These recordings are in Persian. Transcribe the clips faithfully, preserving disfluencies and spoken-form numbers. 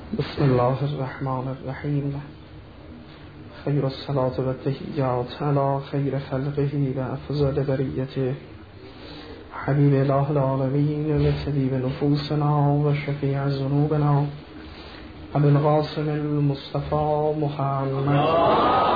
بسم الله الرحمن الرحیم. خیر الصلاة و التحیات علی خیر خلقه و افضل بریته حبیب اله العالمین و طبیب نفوسنا و شفیع ذنوبنا ابو القاسم المصطفى محمد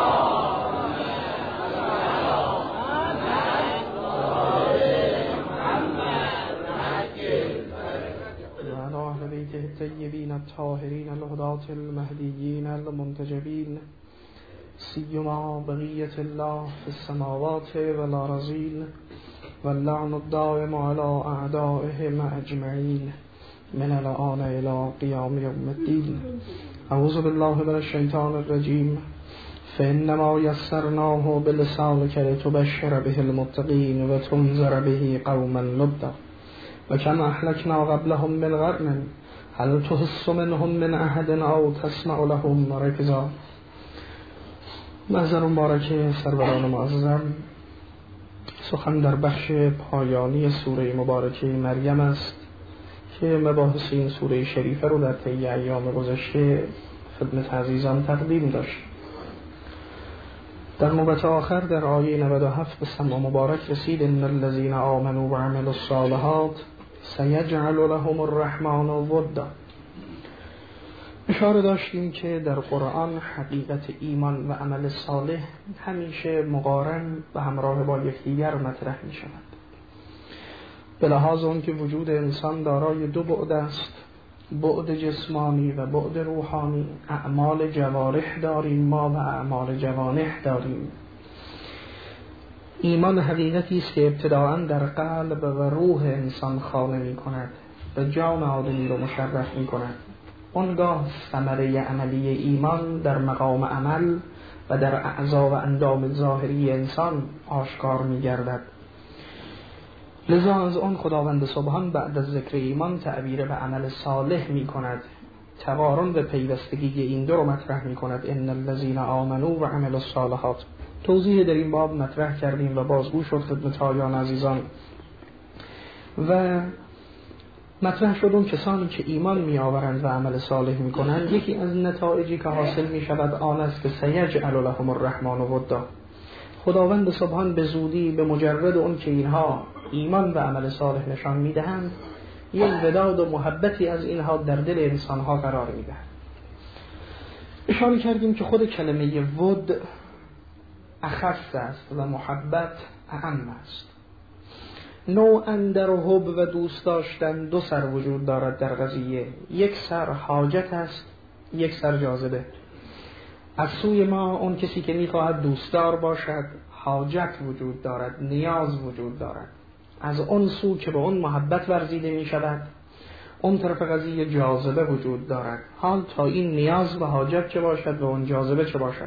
الطيبين الطاهرين الهداة المهديين المنتجبين سيما بقية الله في السماوات والأرضين واللعن الدائم على أعدائهم أجمعين من الآن إلى قيام يوم الدين. أعوذ بالله من الشيطان الرجيم. فإنما يسرناه بلسانك لتبشر به المتقين وتنذر به قوما لدا وكما أهلكنا قبلهم من قرن هل تحس منهم من احد او تسمع لهم ركزا. محضر مبارک سروران معظم، سخن در بخش پایانی سوره مبارکه مریم است که مباحث این سوره شریفه رو در طی ایام گذشته خدمت عزیزان تقدیم داشت. در نوبت آخر در آیه نود و هفت به سمع مبارک رسید: ان الذين آمنوا وعملوا الصالحات سیجعل لهم الرحمن ودا. اشاره داشتیم که در قرآن حقیقت ایمان و عمل صالح همیشه مقارن و همراه با یکدیگر مطرح می شود. به لحاظ اون که وجود انسان دارای دو بعد است، بعد جسمانی و بعد روحانی. اعمال جوارح داریم ما و اعمال جوانح داریم. ایمان حقیقتی است که ابتداءً در قلب و روح انسان خانه می کند و جان آدمی رو مشرف می کند. آنگاه ثمره عملی ایمان در مقام عمل و در اعضا و اندام ظاهری انسان آشکار می گردد. لذا از آن خداوند سبحان بعد از ذکر ایمان تعبیر به عمل صالح می کند. تقارن به پیوستگی این دو رو مطرح می کند. ان الذين آمنوا و عملوا الصالحات. توضیح در این باب مطرح کردیم و بازگو شد خدمت آیان عزیزان و مطرح شد اون کسانی که ایمان می آورند و عمل صالح می کنند، یکی از نتایجی که حاصل می شود آن است که سیجعل لهم الرحمن ودا. خداوند سبحان به زودی به مجرد اون که اینها ایمان و عمل صالح نشان می دهند یک وداد و محبتی از اینها در دل انسانها قرار می دهند. اشاره کردیم که خود کلمه ود اخص است و محبت اعم است. نوعاً در حب و دوست داشتن دو سر وجود دارد در قضیه. یک سر حاجت است، یک سر جاذبه. از سوی ما اون کسی که میخواهد دوستدار باشد حاجت وجود دارد، نیاز وجود دارد. از اون سو که به اون محبت ورزیده می شود اون طرف قضیه جاذبه وجود دارد. حال تا این نیاز و حاجت چه باشد و اون جاذبه چه باشد.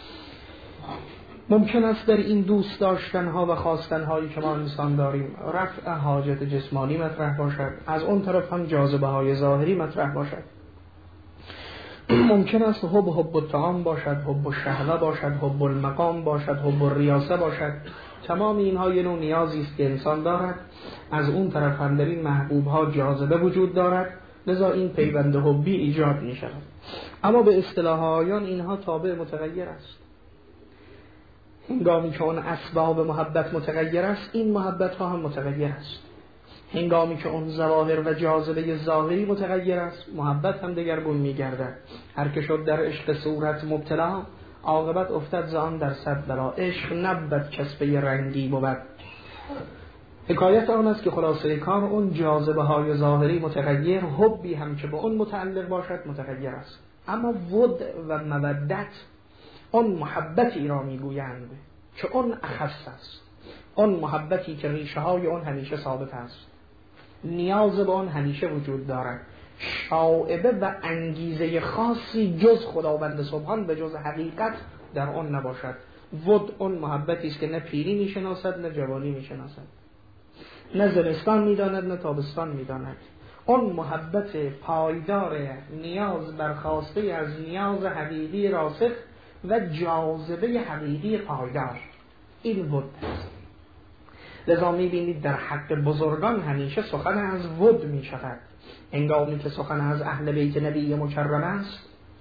ممکن است در این دوست داشتن ها و خواستن هایی که ما انسان داریم رفع حاجت جسمانی مطرح باشد، از اون طرف هم جاذبه های ظاهری مطرح باشد. ممکن است حب حب الطعام باشد، حب الشهوه باشد، حب المقام باشد، حب الریاسه باشد. تمام اینها یه نوع نیازی است که انسان دارد. از اون طرف هم در این محبوب ها جاذبه وجود دارد، لذا این پیوند حبی ایجاد می شود. اما به اصطلاح آیان اینها تابع متغیر است. هنگامی که اون اسباب محبت متغیر است این محبت ها هم متغیر است. هنگامی که اون ظواهر و جاذبه ظاهری متغیر است محبت هم دگرگون می گردد. هر که شد در عشق صورت مبتلا عاقبت افتد زان در صد بلا. عشق نبود کسبه رنگی بود. حکایت آن است که خلاصه کار اون جاذبه های ظاهری متغیر، حبی هم که به اون متعلق باشد متغیر است. اما ود و مودت اون محبتی را میگویند که اون اخص است. اون محبتی که ریشه های اون همیشه ثابت است، نیاز به اون همیشه وجود دارد. شائبه و انگیزه خاصی جز خداوند سبحان به جز حقیقت در اون نباشد. ود اون محبتی است که نه پیری میشناسد نه جوانی میشناسد، نه زمستان میداند نه تابستان میداند. اون محبت پایدار، نیاز برخواسته از نیاز حقیقی راسخ و جاذبه حقیقی پایدار، این ود است. لذا میبینید در حق بزرگان همیشه سخن از ود می شود. هنگامی که سخن از اهل بیت نبی مکرم است،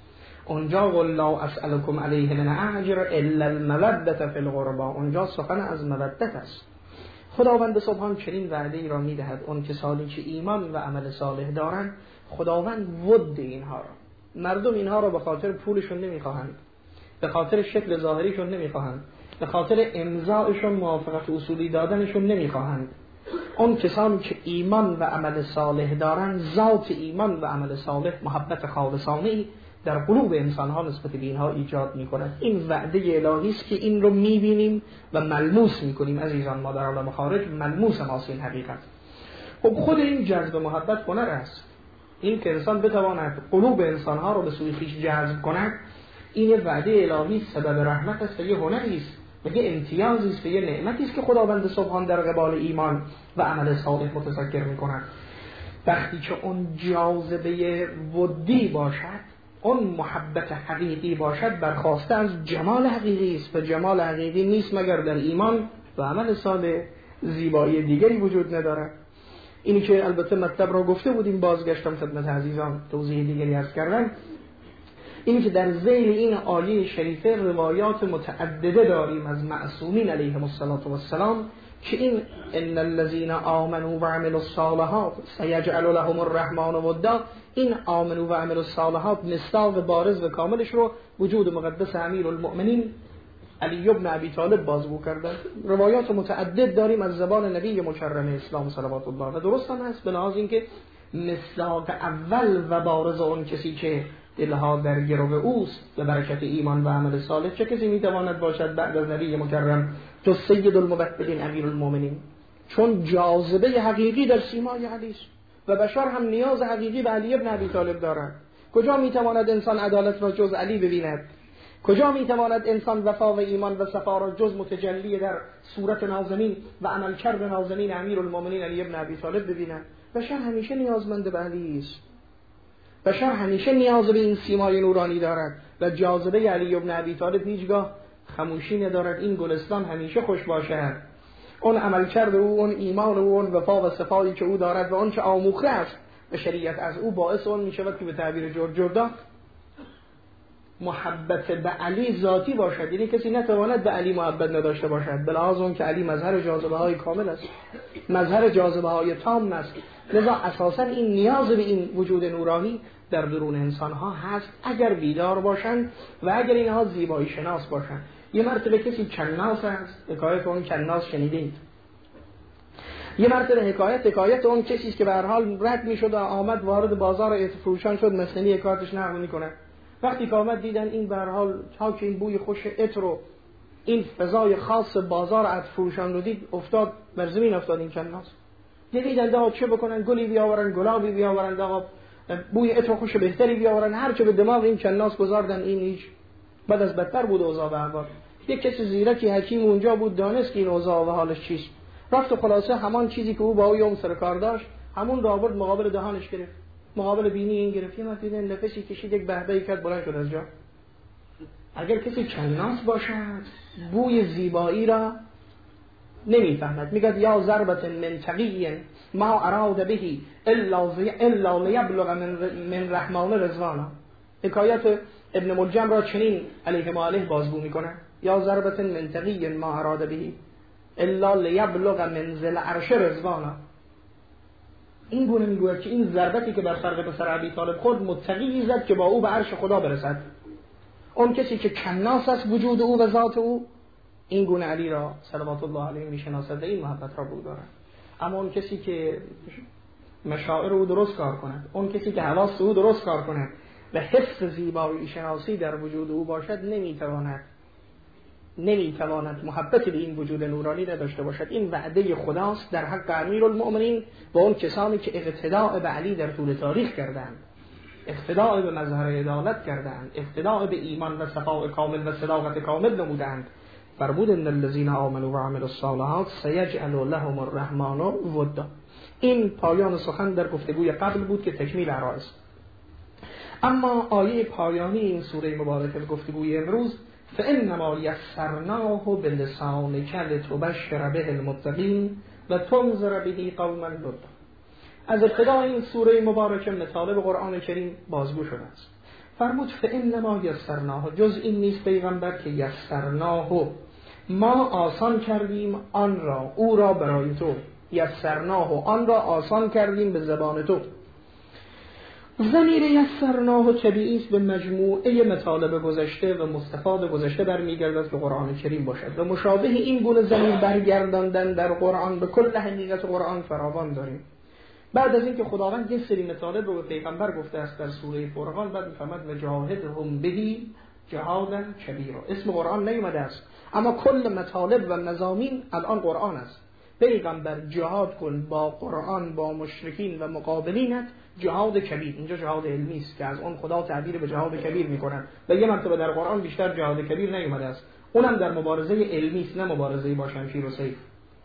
اونجا قل لا اسألكم علیه من اجر الا المودة فی القربى، اونجا سخن از مودت است. خداوند سبحان چنین وعده ای را میدهد اون کسانی که ایمان و عمل صالح دارند، خداوند ود اینها را، مردم اینها را به خاطر پولشون نمیخواهند، به خاطر شکل ظاهریشون نمیخواهند، به خاطر امضایشون موافقت اصولی دادنشون نمیخواهند. اون کسانی که ایمان و عمل صالح دارند، ذات ایمان و عمل صالح محبت خالصانه در قلوب انسانها نسبت به اینها ایجاد می‌کند. این وعده الهی است که این رو می‌بینیم و ملموس می‌کنیم. عزیزان ما در عالم خارج ملموس ماست این حقیقت. خب خود این جذب محبت هنر است. این که انسان بتواند قلوب انسانها رو به سوی خویش جذب کند، این وعده الهی سبب رحمت است و یه هنری است و یه امتیازی است و یه نعمتی است که خداوند سبحان در قبال ایمان و عمل صالح متذکر می‌کند. وقتی که اون جاذبه ودی باشد، اون محبت حقیقی باشد، برخواسته از جمال حقیقی است و جمال حقیقی نیست مگر در ایمان و عمل صالح. زیبایی دیگری وجود ندارد. اینی که البته مطلب را گفته بودیم، بازگشتم خدمت عزیزان توضیح دیگری عرض کردم. اینی که در ذیل این آیه شریفه روایات متعدده داریم از معصومین علیهم السلام که این ان الذين آمنوا و عملوا الصالحات سيجعل لهم الرحمن ودا، این آمنوا و عملوا الصالحات مصداق بارز و کاملش رو وجود مقدس امیرالمؤمنین علی ابن ابی طالب بازگو کردن. روایات متعدد داریم از زبان نبی مکرم اسلام صلوات الله و درست هم هست، به لحاظ اینکه مصداق اول و بارز اون کسی که دلها در گرو اوست به برکت ایمان و عمل صالح، چه کسی میتواند باشد بعد از نبی مکرم جز سید الموحدین امیرالمؤمنین؟ چون جاذبه حقیقی در سیمای علی است و بشر هم نیاز حقیقی به علی ابن ابی طالب دارند. کجا میتواند انسان عدالت را جز علی ببیند؟ کجا میتواند انسان وفا و ایمان و صفا را جز متجلی در صورت نازنین و عملکرد نازنین امیرالمؤمنین علی ابن ابی طالب ببیند؟ بشر همیشه نیازمند به علی است. بشر همیشه نیاز به این سیمای نورانی دارد و جاذبه علی ابن ابی طالب هیچگاه خموشی ندارد. این گلستان همیشه خوش باشد. اون عملکرد او، اون ایمان او، اون وفا و صفایی که او دارد و اون که آموخته است به شریعت از او، باعث اون می شود که به تعبیر جور جردا محبت به علی ذاتی باشد. یعنی کسی نتواند به علی محبت نداشته باشد، به لحاظ اون که علی مظهر جاذبه های کامل است، مظهر جاذبه های تام است. لذا اساسا این نیاز به این وجود نورانی در درون انسان ها هست اگر بیدار باشند و اگر اینها زیبایی شناس باشند. یه مرتبه کسی کناس است، حکایت اون کناس شنیدید. یه مرتبه حکایت حکایت اون کسی است که به هر حال رد میشد و آمد وارد بازار عطر فروشان شد، مثلی حکایتش نقل میکنه. وقتی که آمد دیدن این به هر حال تا که این بوی خوش عطر و این فضای خاص بازار عطر فروشان رو دید، افتاد بر زمین، افتاد این کناس. دیدن آقا چه بکنن، گلی بیاورن، گلابی بیاورن، آقا بوی عطر خوش بهتری بیاورن، هر چه به دماغ این کناس گذاردن، این هیچ. بعد از بدتر بود اوضاع به احوال. یک کسی زیرکی حکیم اونجا بود، دانست که این اوضاع و حالش چیست. رفت و خلاصه همان چیزی که او با او یوم سر کار داشت همون را آورد مقابل دهانش گرفت، مقابل بینی این گرفت. یه مرتبه نفسی کشید، یک بهبهی کرد، بلند شد از جا. اگر کسی کناس باشد بوی زیبایی را نمیفهمد. میگه یا ضربت من تقی ما اراد به الا الا لیبلغ من من رحمان رضوانا. حکایت ابن ملجم را چنین علیه ما علیه بازگو میکنه. یا ضربت من تقی ما اراد به الا لیبلغ من ذل عرش رضوانا. این گونه میگوید که این ضربتی که بر فرق پسر ابی طالب خود متقی زد که با او به عرش خدا برسد. اون کسی که کناس است وجود او و ذات او، این گونه علی را صلوات الله علیه میشناسد و این محبت را بود دارد. اما اون کسی که مشاعر او درست کار کند، اون کسی که حواس او درست کار کند و حس زیبایی شناسی در وجود او باشد، نمیتواند نمیتواند محبت به این وجود نورانی نداشته باشد. این وعده خداست در حق امیرالمؤمنین و اون کسانی که اقتداء به علی در طول تاریخ کردند، اقتداء به مظهر عدالت کردند، اقتداء به ایمان و صفاء کامل و صداقت کامل نمودند. فرمود ان الذين آمنوا وعملوا الصالحات سيجعل لهم الرحمن ودا. این پایان سخن در گفتگوی قبل بود که تکمیل عرایض. اما آیه پایانی این سوره مبارکه گفتگوی امروز، فانما یسرناه بلسانک لتبشر به المتقین و تنذر به قوما لدا. از ابتدای این سوره مبارکه مطالب قرآن کریم بازگو شده است. فرمود فانما یسرناه، جز این نیست پیغمبر که یسرناه، ما آسان کردیم آن را، او را برای تو، یسرناه، آن را آسان کردیم به زبان تو. ضمیر یسرناه طبیعی است به مجموعه مطالب گذشته و مستفاد گذشته برمیگردد که قرآن کریم باشد و مشابه این گونه ضمیر برگرداندن در قرآن به کل حقیقت قرآن فراوان داریم. بعد از اینکه خداوند یک سری مطالب رو به پیغمبر گفته است در سوره فرقان، بعد می‌فرماد وجاهدهم بهی جهادا کبیرا. اسم قرآن نیومده است اما کل مطالب و مضامین الان قرآن است. پیغمبر جهاد کن با قرآن با مشرکین و مقابلینت، جهاد کبیر. اینجا جهاد علمی است که از اون خدا تعبیر به جهاد کبیر میکنن و یه مرتبه در قرآن بیشتر جهاد کبیر نیومده است، اونم در مبارزه علمی است نه مبارزه با شمشیر و سیف.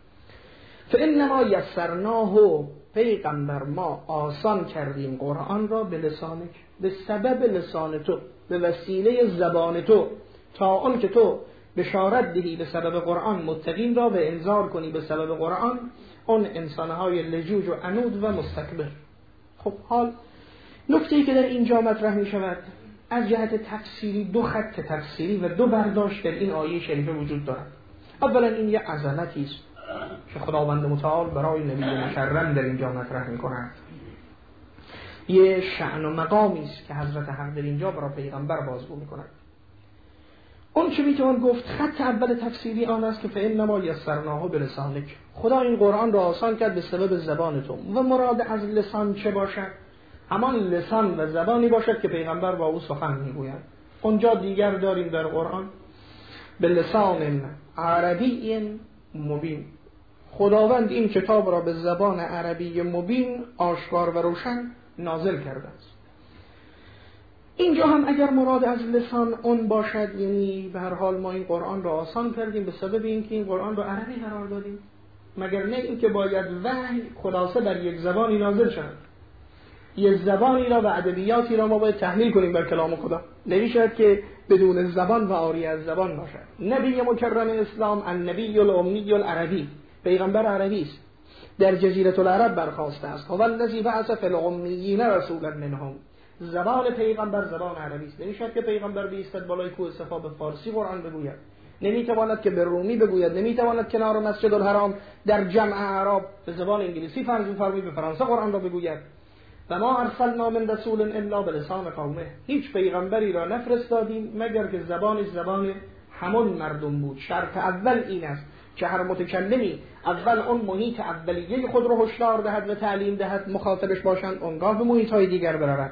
فانما یسرناه، پیغمبر ما آسان کردیم قرآن را به لسانک، به سبب لسان تو، به وسیله زبان تو، تا آن که تو بشارت دهی به سبب قرآن متقین را و انذار کنی به سبب قرآن اون انسانهای لجوج و عنود و مستکبر. خب حال نکته‌ای که در اینجا مطرح می شود از جهت تفسیری، دو خط تفسیری و دو برداشت در این آیه شریفه وجود دارد. اولا این یه عظمتی است که خداوند متعال برای نبی مکرم در اینجا مطرح می کند، یه شأن و مقامی است که حضرت حق در اینجا برای پیغمبر بازگو می کند. اون چه میتوان گفت خط اول تفسیری آن است که فانما یسرناه بلسانک، خدا این قرآن را آسان کرد به سبب زبان تو. و مراد از لسان چه باشد؟ همان لسان و زبانی باشد که پیغمبر با او سخن میگوید. اونجا دیگر داریم در قرآن به لسان عربی مبین، خداوند این کتاب را به زبان عربی مبین آشکار و روشن نازل کرده است. اینجا هم اگر مراد از لسان اون باشد، یعنی به هر حال ما این قرآن را آسان کردیم به سبب اینکه این قرآن را عربی قرار دادیم، مگر نه اینکه باید وحی خلاصه بر یک زبانی نازل شد، یک زبانی را و ادبیاتی را ما باید تحمیل کنیم بر کلام خدا، نمیشه که بدون زبان و عاری از زبان باشد. نبی مکرم اسلام النبی الامی العربی، پیغمبر عربی است، در جزیره العرب برخاسته است. هو الذی بعث فی الامیین رسولا منهم، زبان پیغمبر زبان عربی است. نمیشه که پیغمبر بیستد بالای کوه صفا به فارسی قرآن بگوید، نمیتواند که به رومی بگوید، نمیتواند کنار مسجد الحرام در جمع اعراب به زبان انگلیسی فرض بفرمایید به فرانسه قرآن را بگوید. و ما ارسلنا من رسول الا بلسان قومه، هیچ پیغمبری را نفرستادیم مگر که زبانش زبان همون مردم بود. شرط اول این است که هر متکلمی اول اون محیط اولیه خود را هشدار دهد و تعلیم دهد، مخاطبش باشند، اونگاه به محیط‌های دیگر برود.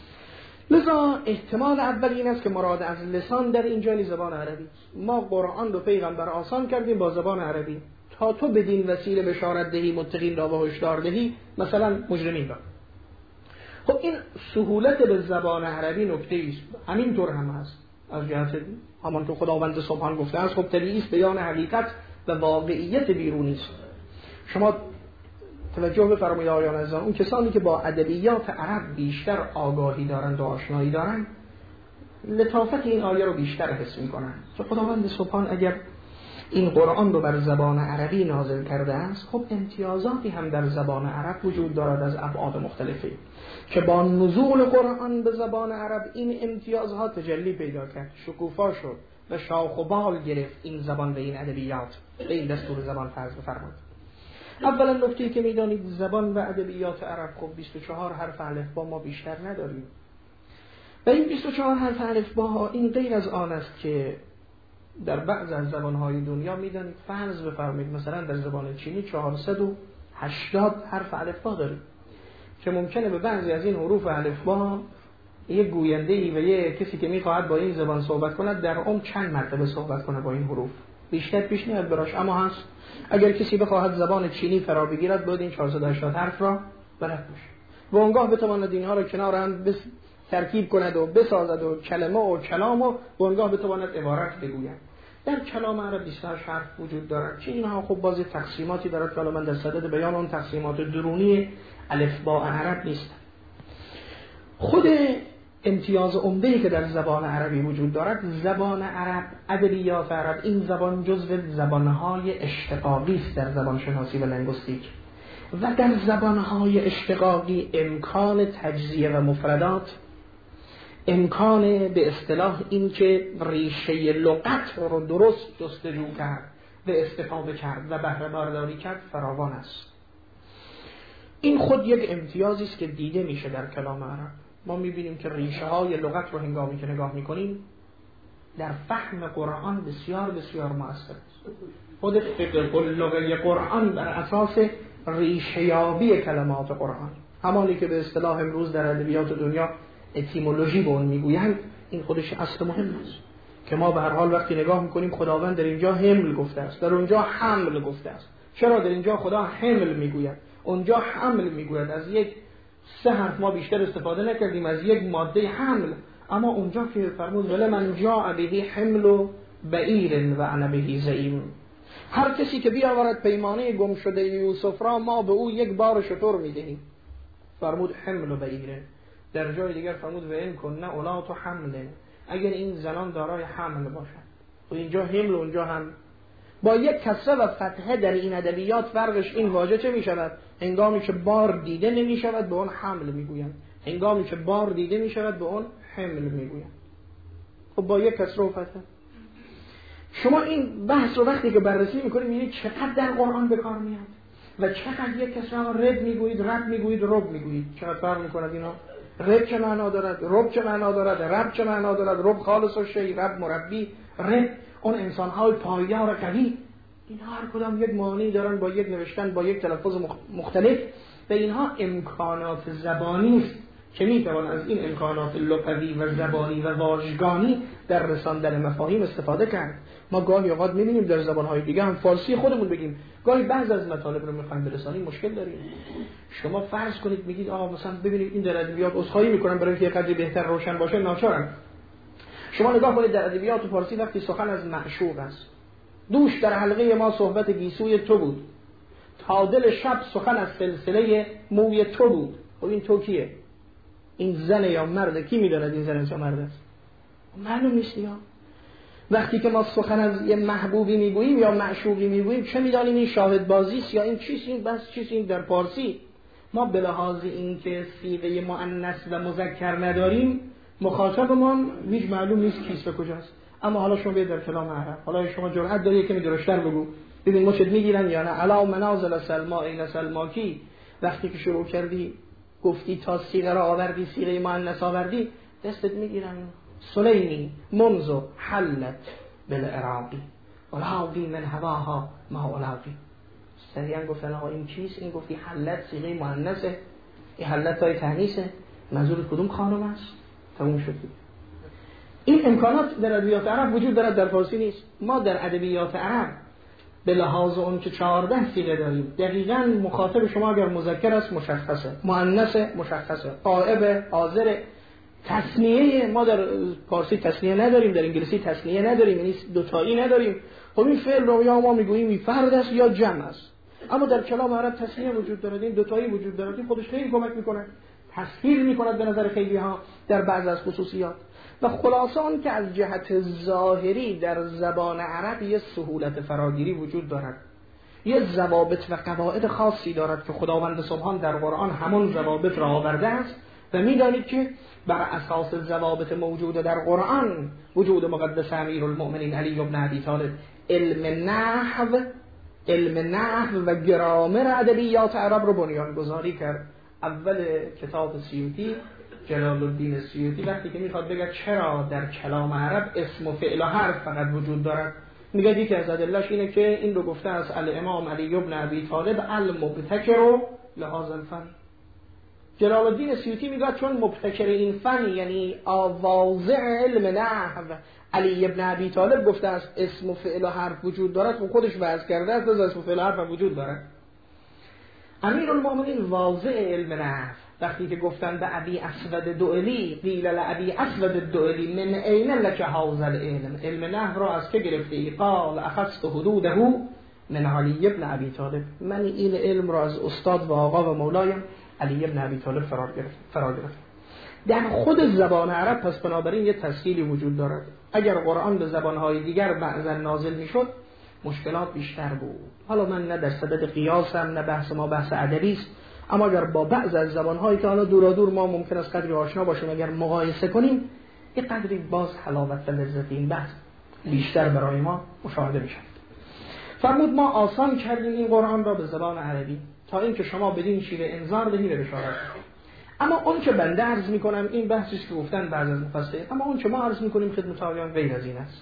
لذا احتمال اول این است که مراد از لسان در اینجا زبان عربی. ما قرآن رو پیغمبر آسان کردیم با زبان عربی تا تو بدین وسیله بشارت دهی متقین را و هشدار دهی، مثلا مجرمین را. خب این سهولت به زبان عربی نکته است، همینطور هم هست از جهت همانطور خداوند سبحان گفته است. خب طبیعی است بیان حقیقت و واقعیت بیرونی است. شما توجه بفرمایید آقایان عزیزان، اون کسانی که با ادبیات عرب بیشتر آگاهی دارند و آشنایی دارند لطافت این آیه رو بیشتر حس می‌کنند که خداوند سبحان اگر این قرآن رو بر زبان عربی نازل کرده است، خب امتیازاتی هم در زبان عرب وجود دارد از ابعاد مختلفی که با نزول قرآن به زبان عرب این امتیازها تجلی پیدا کرد، شکوفا شد و شاخ و بال گرفت این زبان و این ادبیات به این دستور زبان فرض بفرمایید. اولا نکته‌ای که میدانید زبان و ادبیات عرب خب بیست و چهار حرف الفبا ما بیشتر نداریم و این بیست و چهار حرف الفبا این غیر از آن است که در بعض از زبان‌های دنیا میدانید فرض بفرمایید مثلا در زبان چینی چهارصد و هشتاد حرف الفبا داریم که ممکنه به بعضی از این حروف الفبا یک گوینده‌ای و یک کسی که می‌خواهد با این زبان صحبت کند در عمر چند مرتبه صحبت کنه با این حروف، بیشتر پیش نیاد براش. اما هست اگر کسی بخواهد زبان چینی فرا بگیرد باید این چهارصد و هشتاد حرف را بلد باشه و اونگاه بتواند اینها را کنار هم بس ترکیب کند و بسازد و کلمه و کلام و اونگاه بتواند عبارت بگوید. در کلام عرب بیست و هشت حرف وجود دارد که اینها خب بازی تقسیماتی دارد که من در صدد بیان اون تقسیمات درونی الفبا عرب نیست. خود امتیاز عمده‌ای که در زبان عربی وجود دارد، زبان عرب، ادبیات عرب، این زبان جزو زبان‌های اشتقاقی است در زبان شناسی و لنگوستیک. و در زبانهای اشتقاقی امکان تجزیه و مفردات، امکان به اصطلاح این که ریشه لغت رو درست جستجو کرد و استفاده کرد و بهره برداری کرد فراوان است. این خود یک امتیازی است که دیده میشه در کلام عرب. ما میبینیم که ریشه های لغت رو هنگامی که نگاه میکنیم در فهم قرآن بسیار بسیار مؤثر است. خود فقه اللغوی قرآن بر اساس ریشه یابی کلمات قرآن، همانی که به اصطلاح امروز در ادبیات دنیا اتیمولوژی به اون میگویند، این خودش اصل مهم است که ما به هر حال وقتی نگاه میکنیم خداوند در اینجا حمل گفته است، در اونجا حمل گفته است. چرا در اینجا خدا حمل میگوید، اونجا حمل میگوید؟ از یک سه حرف ما بیشتر استفاده نکردیم، از یک ماده حمل. اما اونجا که فرمود ولی من جاء به حمل و بعیر و انا به زعیم، هر کسی که بیاورد پیمانه گم شده یوسف را ما به او یک بار شتر میدهیم. فرمود حمل و بعیر. در جای دیگر فرمود و این کنه اولات و حمل، اگر این زنان دارای حمل باشند. و اینجا حمل و اونجا حمل. با یک کسره و فتحه در این ادبیات فرقش این واژه چه می شود؟ هنگامی که بار دیده نمی شود به اون حمل می گویند، هنگامی که بار دیده می شود به اون حمل می گویند. خب با یک کسره و فتحه شما این بحث رو وقتی که بررسی میکنید میبینید چقدر در قرآن به کار میاد و چقدر یک کسره رو رد میگویید، رد میگویید، رب میگویید. چقدر فرق میکند اینا؟ رب چه معنا دارد، رب چه معنا دارد، رب چه معنا دارد، رب خالص و شی، رب مربی، رب اون انسان‌های پایدار و قوی. اینها هر کدام یک معنی دارن با یک نوشتن، با یک تلفظ مختلف. و اینها امکانات زبانی است که میتوان از این امکانات لغوی و زبانی و واژگانی در رساندن مفاهیم استفاده کرد. ما گاهی اوقات می‌بینیم در زبان‌های دیگه هم فارسی خودمون بگیم، گاهی بعضی از مطالب رو می‌خوایم برسانیم مشکل داریم. شما فرض کنید میگید آقا مثلا ببینید این در ادبیات عذرخواهی می‌کنم برای اینکه قدری بهتر روشن باشه، ناچارم. شما نگاه کنید در ادبیات فارسی وقتی سخن از معشوق است، دوش در حلقه ما صحبت گیسوی تو بود، تا دل شب سخن از سلسله موی تو بود. خب این تو کیه؟ این زن یا مرده؟ کی می‌داند این زن یا مرد است؟ معلوم نیست. یا وقتی که ما سخن از یه محبوبی میگوییم یا معشوقی میگوییم چه می‌دانیم این شاهد بازی است یا این چیست؟ این بس چیست؟ این در فارسی ما به لحاظ اینکه صیغه مؤنث و مذکر نداریم مخاطبمان هیچ معلوم نیست کیست و کجاست. اما حالا شما بیاید در کلام عرب، حالا شما جرأت داری که می‌درشتر بگو ببین مشت میگیرن یا نه. علا منازل سلما این سلماکی، وقتی که شروع کردی گفتی تا صیغه را آوردی، صیغه مؤنث آوردی، دستت میگیرن. سلیمی منذ حلت بالعراقی ولاقی من هواها ما ولاقی. سریعا گفتن آقا این چیست؟ این گفتی حلت صیغه مؤنثه، این حلت های تانیثه، منظور کدوم خانم است؟ تموم شد. این امکانات در ادبیات عرب وجود دارد، در فارسی نیست. ما در ادبیات عرب به لحاظ اون که چهارده صیغه داریم، دقیقاً مخاطب شما اگر مذکر است مشخصه، مؤنث مشخصه، غائب، حاضر. تثنیه ما در فارسی تثنیه نداریم، در انگلیسی تثنیه نداریم، یعنی دوتایی نداریم. خب این فعل رو یا ما میگوییم این فرد است یا جمع است. اما در کلام عرب تثنیه وجود دارد، این دوتایی وجود دارد. این خودش خیلی کمک میکنه، تسهیل میکند به نظر خیلی ها در بعض از خصوصیات. و خلاصه آن که از جهت ظاهری در زبان عرب یه سهولت فراگیری وجود دارد، یه ضوابط و قواعد خاصی دارد که خداوند سبحان در قرآن همون ضوابط را آورده است. و میدانید که بر اساس ضوابط موجود در قرآن وجود مقدس امیرالمؤمنین علی بن ابی طالب علم نحو علم نحو و گرامر ادبیات عرب رو بنیان گذاری کرد. اول کتاب سیوطی، جلال الدین سیوطی، وقتی که میخواد بگه چرا در کلام عرب اسم و فعل و حرف فقط وجود دارد، میگه یکی از ادله‌اش اینه که این رو گفته از الامام علی بن ابی طالب المبتکر لهذا الفن. جلال الدین سیوطی میگه چون مبتکر این فن یعنی آواضع علم نحو علی بن ابی طالب گفته است اسم و فعل و حرف وجود دارد و خودش وضع کرده است از اسم و فعل و حرف وجود دارد. امیرالمؤمنین واضع علم نحو وقتی که گفتن به ابی اسود دؤلی قیل لابی اسود دؤلی من این لک هذا العلم، علم نحو را از که گرفته ای؟ قال اخذت حدوده من علی بن ابی طالب، من این علم را از استاد و آقا و مولایم علی بن ابی طالب فرا گرفت فرا گرفت در خود زبان عرب. پس بنابراین یه تسهیلی وجود دارد. اگر قرآن به زبانهای دیگر بعضا نازل میشد مشکلات بیشتر بود. حالا من نه در صدد قیاسم، نه بحث ما بحث ادبی است، اما اگر با بعض از زبان‌هایی که حالا دورا دور ما ممکن است قدری آشنا باشیم اگر مقایسه کنیم، یک قدری باز حلاوت و لذت این بحث بیشتر برای ما مشاهده میشه. فرمود ما آسان کردیم این قرآن را به زبان عربی تا اینکه شما بدین شیوه انذار بدین و بشارت بدین. اما اون که بنده عرض میکنم این بحثی که گفتن بعض از مفسرین، اما اون که ما عرض میکنیم خدمت آقایان غیر از این است،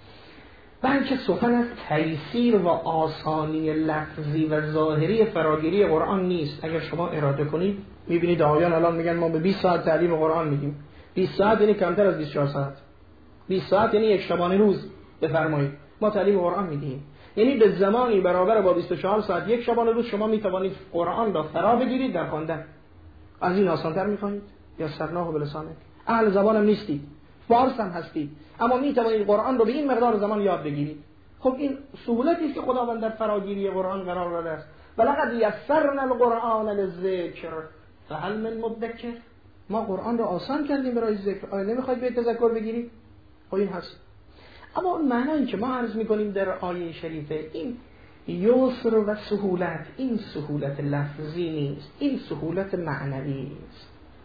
بلکه سخن از تیسیر و آسانی لفظی و ظاهری فراگیری قرآن نیست. اگر شما اراده کنید میبینید آقایان الان میگن ما به بیست ساعت تعلیم قرآن میدیم. بیست ساعت یعنی کمتر از بیست و چهار ساعت. بیست ساعت یعنی یک شبانه روز بفرمایید ما تعلیم قرآن میدیم. یعنی به زمانی برابر با بیست و چهار ساعت یک شبانه روز شما میتوانید قرآن را فرا بگیرید در خواندن. از این آسان‌تر میخواهید؟ یا سرناه بلسانه اهل زبانم نیستید، فارس هم هستید، اما میتوانید قرآن رو به این مقدار زمان یاد بگیرید. خب این سهولتی است که خداوند در فراگیری قرآن قرار داده است. ولقد یسرنا القرآن للذکر فهل من مدکر. ما قرآن رو آسان کردیم برای ذکر. آیا نمیخواید به تذکر بگیرید؟ خب این هست. اما اون معنایی که ما عرض میکنیم در آیه شریفه این یسر و سهولت، این سهولت لفظی نیست، این سهولت معنوی است.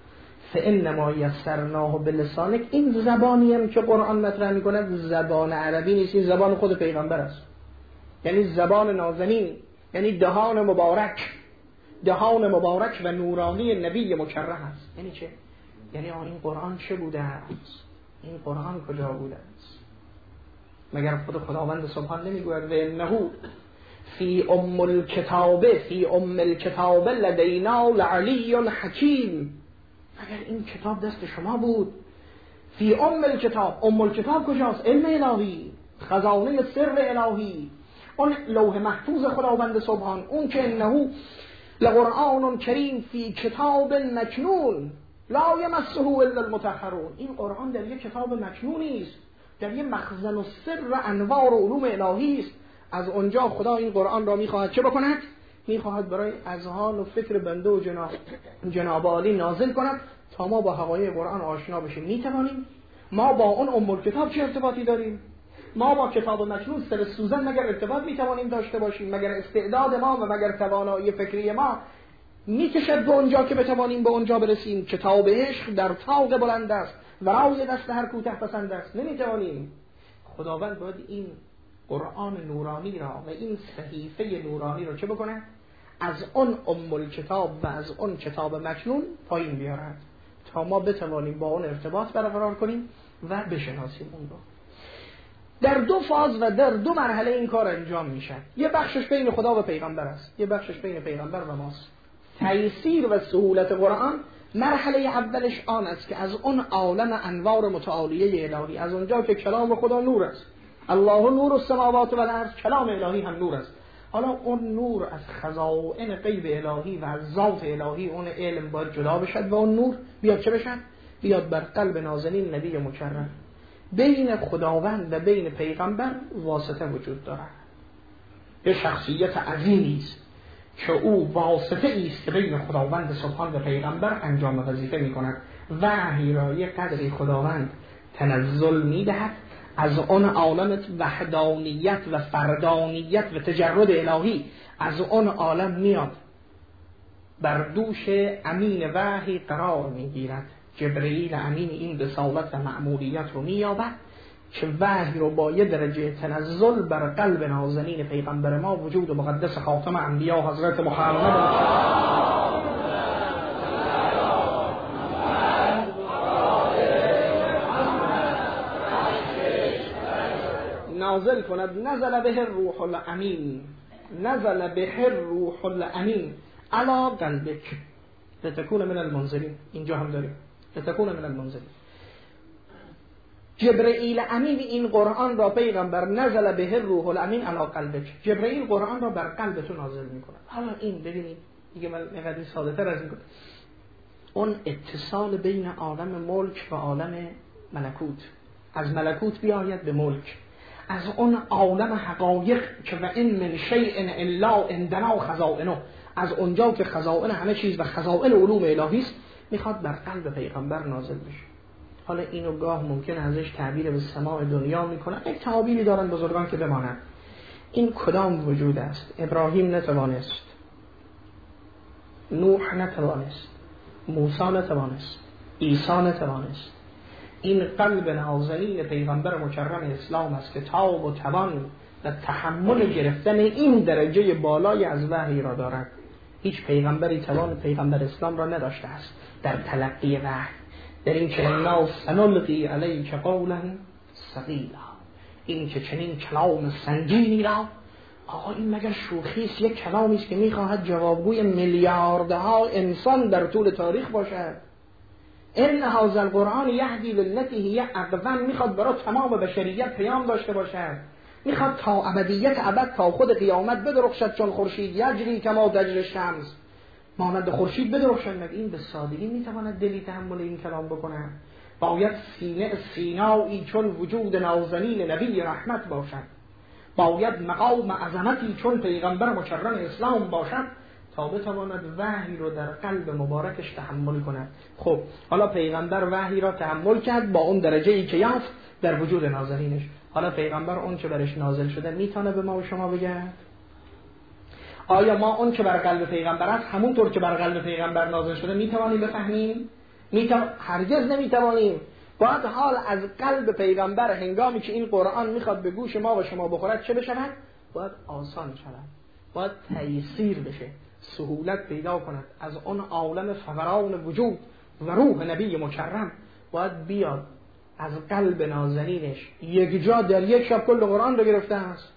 فانما یسرناه بلسانک، این زبانی هم که قرآن مطرح میکند زبان عربی نیست، این زبان خود پیغمبر است. یعنی زبان نازنین، یعنی دهان مبارک، دهان مبارک و نورانی نبی مکرم است. یعنی چه؟ یعنی این قرآن چه بوده است؟ این قرآن کجا بوده است؟ مگر خود خداوند سبحان نمیگوید و انه فی ام الکتاب فی ام الکتاب لدینا لعلی حکیم. اگر این کتاب دست شما بود، فی ام الکتاب، ام الکتاب کجاست؟ علم الهی، خزانه سر الهی، اون لوح محفوظ خداوند سبحان، اون که انه لقرآن کریم فی کتاب مکنون لا یمسه الا المطهرون. این قرآن در یک کتاب مکنونی است، در یک مخزن السر انوار و علوم الهی است. از اونجا خدا این قرآن را میخواهد چه بکند؟ میخواهد برای اذهان و فکر بنده و جناب جناب عالی نازل کند تا ما با حقایق قرآن آشنا بشیم. میتوانیم ما با اون ام الکتاب چه ارتباطی داریم؟ ما با کتاب مکنون سر سوزن مگر ارتباط میتوانیم داشته باشیم؟ مگر استعداد ما و مگر توانایی فکری ما میکشد به اونجا که بتوانیم به اونجا برسیم؟ کتاب عشق در طاق بلند است و راوی دست هر کوته پسند است. نمیتوانیم. خداوند باید این قرآن نورانی را و این صحیفه نورانی را چه بکنه؟ از اون ام الکتاب و از اون کتاب مکنون پایین بیارد تا ما بتوانیم با اون ارتباط برقرار کنیم و بشناسیم اون رو. در دو فاز و در دو مرحله این کار انجام میشه. یه بخشش بین خدا و پیغمبر است، یه بخشش بین پیغمبر و ماست. تیسیر و سهولت قرآن مرحله اولش آن است که از اون عالم انوار متعالیه الهی، از اونجا که کلام خدا نور است، الله نور السماوات و الارض، کلام الهی هم نور است. حالا اون نور از خزائن غیب الهی و از ذات الهی، اون علم باید جدا بشد و اون نور بیاد چه بشد؟ بیاد بر قلب نازنین نبی مکرم. بین خداوند و بین پیغمبر واسطه وجود دارد. یه شخصیت عظیمی است که او واسطه است که بین خداوند سبحان و پیغمبر انجام وظیفه می کند. وحی را یک قدری خداوند تنزل می دهد از اون عالم وحدانیت و فردانیت و تجرد الهی، از اون عالم میاد بر دوش امین وحی قرار میگیرد. جبرئیل امین این رسالت و مأموریت رو مییابد که وحی رو با یه درجه تنزل بر قلب نازنین پیغمبر ما وجود مقدس خاتم انبیا حضرت محمد نازل کند. نزل به الروح الامین، نزل به الروح الامین علی قلبک لتکون من المنزلین. اینجا هم داریم لتکون من المنزلین. جبرئیل امین این قرآن را پیغمبر نزل به الروح الامین علی قلبک، جبرئیل قرآن را بر قلب تو نازل میکنه. حالا این ببینید دیگه من اینقدر ساده تر از این کنم. اون اتصال بین عالم ملک و عالم ملکوت، از ملکوت بیاید به ملک، از اون عالم حقایق که و این من شیء الا عندنا خزائنه، از اونجا که خزائن همه چیز و خزائن علوم الهی است میخواد بر قلب پیغمبر نازل بشه. حالا اینو گاه ممکن ازش تعبیر به سماع دنیا میکنن، یک تعبیری دارن بزرگان که بمانند. این کدام وجود است؟ ابراهیم نتوانست، نوح نتوانست، موسی نتوانست، عیسی نتوانست. این قلب نازنین پیغمبر مکرم اسلام است که تاب و توان و تحمل گرفتن این درجه بالای از وحی را دارد. هیچ پیغمبری توان پیغمبر اسلام را نداشته است در تلقی وحی، در این که انا سنلقی علیک قولا ثقیلا، این که چنین کلام سنگینی را. آقا این مگر شوخی است؟ یک کلامی است که میخواهد جوابگوی میلیاردها انسان در طول تاریخ باشد. ان هذا القرآن یهدی للتی هی اقوم، میخواد برای تمام بشریت پیام داشته باشد، میخواد تا ابدیت ابد تا خود قیامت بدرخشد، چون خورشید یجری کما تجری الشمس، مانند خورشید بدرخشد. مگر این به سادگی میتواند دلی تحمل این کلام بکنه؟ باید سینه سینایی چون وجود نازنین نبی رحمت باشد، باید مقام عظمتی چون پیغمبر مکرم اسلام باشد تا بتواند وحی رو در قلب مبارکش تحمل کند. خب حالا پیغمبر وحی را تحمل کرد با اون درجه‌ای که یافت در وجود نازنینش. حالا پیغمبر اون که برش نازل شده میتونه به ما و شما بگه؟ آیا ما اون که بر قلب پیغمبر است همونطور که بر قلب پیغمبر نازل شده میتوانیم بفهمیم؟ میتو... هرگز نمیتوانیم. باید حال از قلب پیغمبر هنگامی که این قرآن میخواد به گوش ما و شما بخورد چه بشود؟ باید آسان شود، باید تیسیر بشه، سهولت پیدا کند. از اون عالم فوران وجود و روح نبی مکرم باید بیاد از قلب نازنینش. یک جا در یک شب کل قرآن رو گرفته است.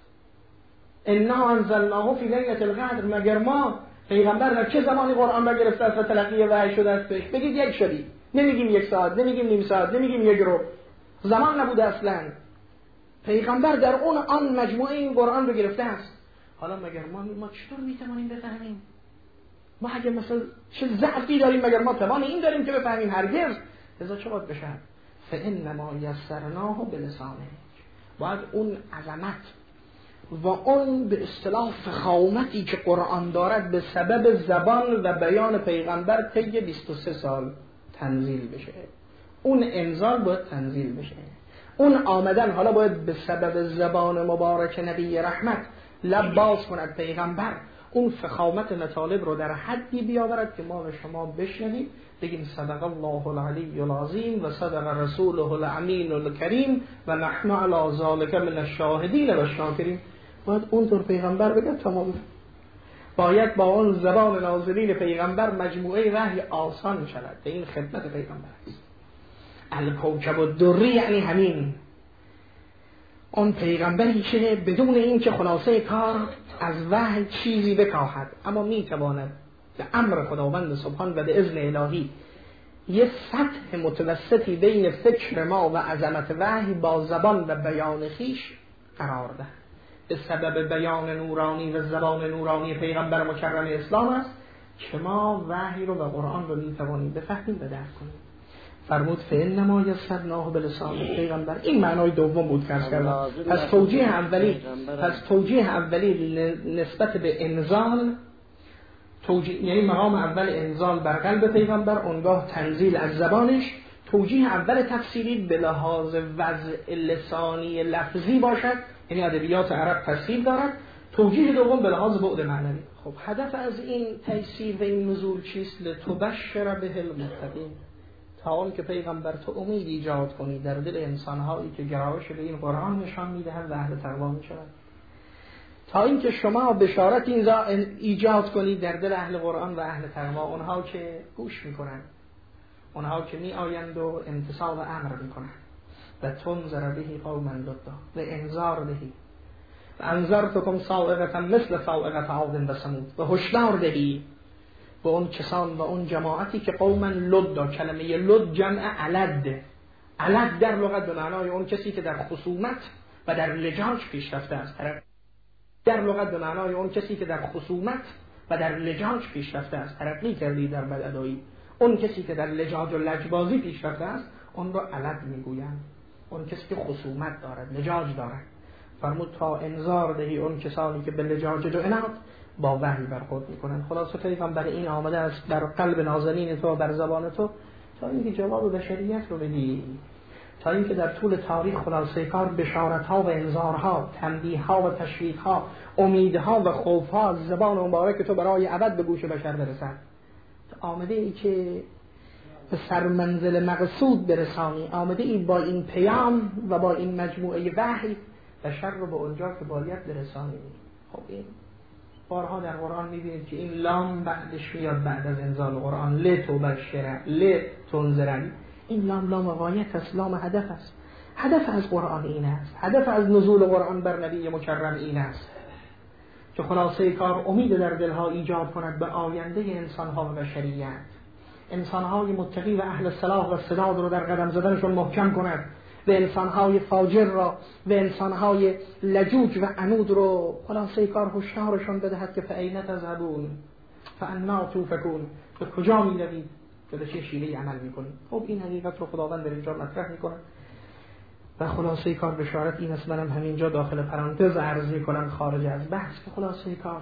انا انزلناه فی لیلة القدر. مگر ما پیغمبر در چه زمانی قرآن رو گرفته است و تلقی وحی شده است بهش؟ بگید یک شبی، نمیگیم یک ساعت، نمیگیم نیم ساعت، نمیگیم یک رو، زمان نبوده اصلا. پیغمبر در اون آن مجموعه این قرآن رو گرفته است. حالا مگر ما ما چطور میتوانیم بفهمیم؟ ما اگه مثلا چه ضعفی داریم مگر ما توان این داریم که بفهمیم؟ هرگز. لذا چه باید بشه؟ فانما یسرناه بلسانک. باید اون عظمت و اون به اصطلاح فخامتی که قرآن دارد به سبب زبان و بیان پیغمبر طی بیست و سه سال تنزیل بشه. اون انزال باید تنزیل بشه. اون آمدن حالا باید به سبب زبان مبارک نبی رحمت لب باز کند پیغمبر، اون فخامت مطالب رو در حدی بیاورد که ما و شما بشنویم بگیم صدق الله العلی العظیم و صدق رسوله الامین الکریم و نحن علی ذلک من الشاهدین و الشاکرین. باید اونطور پیغمبر بگه تمام. باید با اون زبان نازلین پیغمبر مجموعه وحی آسان شود. به این خدمت پیغمبر است. الکوکب الدری یعنی همین اون پیغمبری که بدون این که خلاصه کار از وحی چیزی بکاهد، اما میتواند به امر خداوند سبحان و به اذن الهی یه سطح متوسطی بین فکر ما و عظمت وحی با زبان و بیان خیش قرار ده. به سبب بیان نورانی و زبان نورانی پیغمبر مکرم اسلام است که ما وحی رو و قرآن رو میتوانیم بفهمیم و درک کنیم. فرمود فانما یسرناه بلسان پیغمبر. این معنای دوم بود که عرض کردم. پس توجیه اولی پس توجیه اولی نسبت به انزال، توجیه یعنی مقام اول انزال بر قلب پیغمبر، اونگاه تنزیل از زبانش. توجیه اول تفسیری به لحاظ وضع لسانی لفظی باشد، یعنی ادبیات عرب تفسیر دارد. توجیه دوم به لحاظ بعد معنوی. خب هدف از این تفسیر و این نزول چیست؟ لتبشر به المتقین، تا اون که پیغمبر تو امید ایجاد کنی در دل انسان‌هایی که گرایش به این قرآن نشان میدهند و اهل تقوا میشوند، تا اینکه شما بشارت این ایجاد کنی در دل اهل قرآن و اهل تقوا، اونها که گوش میکنند، اونها که می آیند و امتثال امر میکنند. و تنذر به قوما لدا و انذار دهی و انذرتکم صاعقه مثل صاعقه عاد و ثمود و هشدار دهی به اون کسان و اون جماعتی که قوما لدا. کلمه لد جمع علد. علد در لغت به معنای اون کسی که در خصومت و در لجاج پیشرفته است. در لغت به معنای اون کسی که در خصومت و در لجاج پیشرفته است، ترقی کردی در بدادایی. اون کسی که در لجاج و لجبازی پیشرفته است اون رو علد میگویند. اون کسی که خصومت دارد، لجاج دارد. فرمود تا انذار دهی اون کسانی که به لجاج و عناد با وحی برخورد میکنن. خلاصه پیغمبر این آمده است در قلب نازنین تو و بر زبان تو تا اینکه جواب بشریت رو بدی، تا تا اینکه در طول تاریخ خلاصه کار بشارت‌ها و انذارها، تنبیه‌ها و تشویق‌ها، امیدها و خوف‌ها از زبان مبارک تو برای ابد به گوش بشر برسد. آمده ای که به سرمنزل مقصود برسانی، آمده ای با این پیام و با این مجموعه وحی بشر رو به اونجا که باید برسانی. خب این بارها در قرآن می‌بینید که این لام بعدش میاد بعد از انزال قرآن، لتبشر لتنذر. این لام لام غایت است، لام هدف است. هدف از قرآن این است، هدف از نزول قرآن بر نبی مکرم این است که خلاصه کار امید در دلها ایجاد کند به آینده انسان‌ها و بشریت، انسان‌های متقی و اهل صلاح و سداد رو در قدم زدنشون محکم کند و انسان‌های فاجر را و انسان‌های لجوج و عنود رو خلاصه کار هشدارشون بدهد که فأین تذهبون فأنا توفکون، به کجا می‌روید، به چه شیوهی عمل می‌کنید. خب این حقیقت رو خداوند در اینجا مطرح می‌کنه و خلاصه کار بشارت این است. منم همینجا داخل پرانتز عرض می‌کنم خارج از بحث که خلاصه کار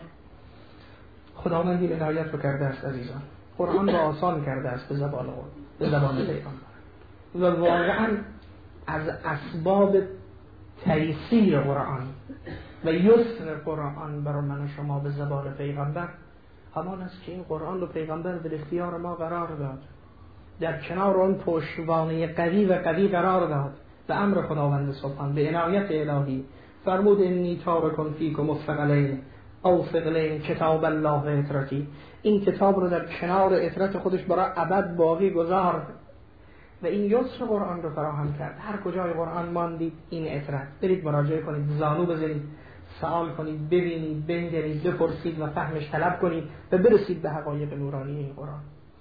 خداوند این عنایت رو کرده است عزیزان، قرآن رو آسان کرده است به زبان قرآن، به زبان پیغمبر، و واقعاً از اسباب تیسیر قرآن و یسر قرآن برای من و شما به زبان پیغمبر همان است که این قرآن رو پیغمبر به اختیار ما قرار داد، در کنار اون پشتوانه قوی و قوی قرار داد به امر خداوند سبحان، به عنایت الهی فرمود انی تارک فیکم الثقلین او ثقلین کتاب الله و اطرتی. این کتاب رو در کنار اطرت خودش برای ابد باقی گذارد و این یسر قرآن رو فراهم کرد. هر کجای قرآن ماندید این اطرت، برید مراجعه کنید، زانو بزنید، سوال کنید، ببینید، بنگرید، بپرسید و فهمش طلب کنید و برسید به حقایق نورانی این قرآن.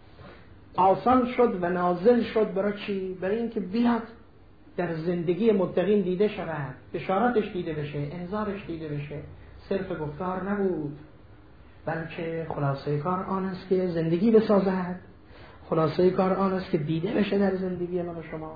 آسان شد و نازل شد برای چی؟ برای اینکه بیاد در زندگی متقین دیده شود، بشارتش دیده بشه، انذارش دیده بشه. صرف گفتار نبود، بلکه خلاصه کار آن است که زندگی بسازد، خلاصه کار آن است که دیده بشه در زندگی من و شما،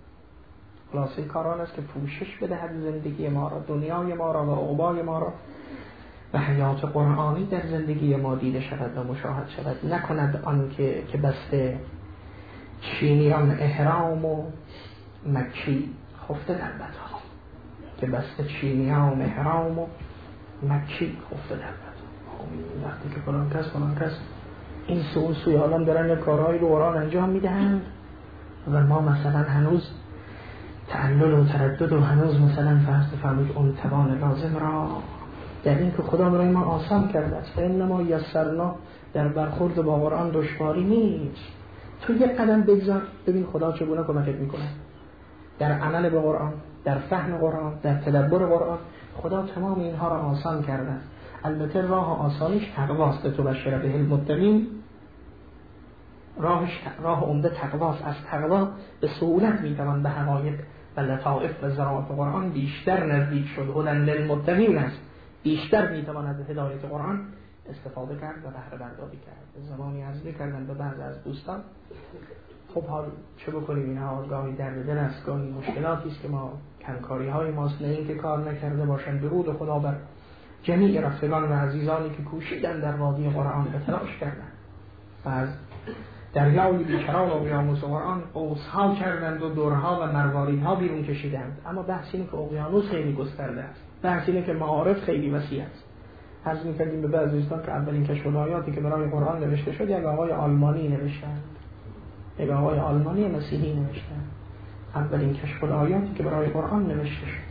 خلاصه کار آن است که پوشش بدهد زندگی ما را، دنیای ما را و عقبای ما را و حیات قرآنی در زندگی ما دیده شود و مشاهد شود. نکند آن که که بسته چینیان احرام و مکی خفته در بدها، که بسته چینیان احرام و مکی خفته در بدها. وقتی که فلان کس فلان کس این سو سوی عالم دارن کارهای رو قرآن انجام میدهند و ما مثلا هنوز تعلل و تردد و هنوز مثلا فرض فرمود اون توان لازم را در این که خدا برای ما آسان کرده است. انما یسرنا در برخورد با قرآن دشواری نیست. تو یک قدم بگذار ببین خدا چگونه کمکت میکنه در عمل به قرآن، در فهم قرآن، در تدبر قرآن. خدا تمام اینها را آسان کرده است. البته راه آسانیش تقواست، تو بشر به المتقین، راهش راه عمده تقواست. از تقوا به سهولت میتوان به حقایق و لطائف و ظرافت قرآن بیشتر نزدیک شد. هدی للمتقین است، بیشتر میتوان از هدایت قرآن استفاده کرد و بهره برداری کرد. زمانی عرضه کردن به بعض از دوستان خب حال چه بکنیم، اینها گاهی درد دل است، گاهی مشکلاتی است که ما کنکاری های ماست، نه اینکه کار نکرده باشند. درود خدا بر جمیع رفیقان و عزیزانی که کوشیدن در وادی قرآن به تلاش کردند و از دریای بیکران و اقیانوس قرآن قوس‌ها کردند و دورها و مرواریدها بیرون کشیدند. اما بحث اینه که اقیانوس خیلی گسترده است، بحث اینه که معارف خیلی وسیع است. عرض می‌کردیم به بعضی دوستان که اولین کشف الآیاتی که برای قرآن نوشته شد یک آقای آلمانی نوشتند، یک آقای آلمانی مسیحی نوشتند. اولین کشف الآیاتی که برای قرآن نوشته شد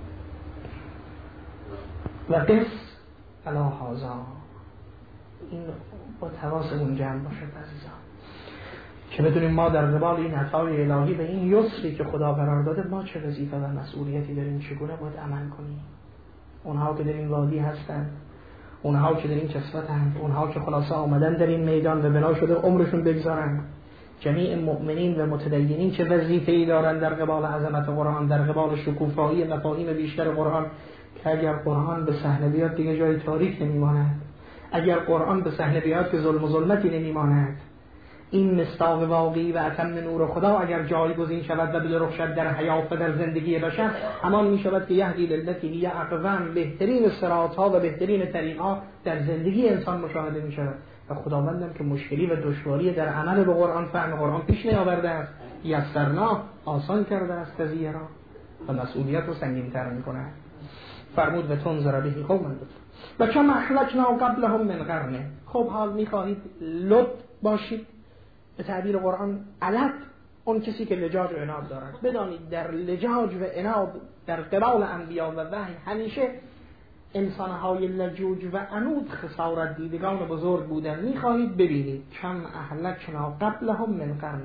و قص علی هذا، این با تواسمون جمع باشد عزیزان، که بدونیم ما در قبال این عطای الهی و این یسری که خدا قرار داده ما چه وظیفه و مسئولیتی داریم، چگونه باید عمل کنیم. اونها که در این وادی هستند، اونها که در این کسوتند، اونها که خلاصه آمدن در این میدان و بنا شده عمرشون بگذارن، جمیع مؤمنین و متدینین چه وظیفه‌ای دارند در قبال عظمت قرآن، در قبال شکوفایی مفاهیم بیشتر قرآن، که اگر قرآن به صحنه بیاد دیگه جای تاریک نمیماند. اگر قرآن به صحنه بیاد که ظلم و ظلمتی نمیماند. این مصداق واقعی و اتم نور خدا اگر جایگزین شود و بدرخشد در حیات و در زندگی بشر، همان می شود که یهدی للتی هی اقوم، بهترین صراط‌ها و بهترین طریق‌ها در زندگی انسان مشاهده می شود. و خداوندم که مشکلی و دشواری در عمل به قرآن، فهم قرآن پیش نیاورده است، یسرنا آسان کرده است قضیه را و مسئولیت رو سنگین تر میکنه. فرمود و تنذر به قوما و کما اهلکنا قبلهم من قرن. خب حال میخواهید لط باشید، به تعبیر قرآن علت اون کسی که لجاج و عناد دارد. بدانید در لجاج و عناد در قبال انبیا و وحی همیشه انسانهای لجوج و عنود خسارت دیدگان بزرگ بودن. میخواهید ببینید کم اهلکنا قبلهم من قرن،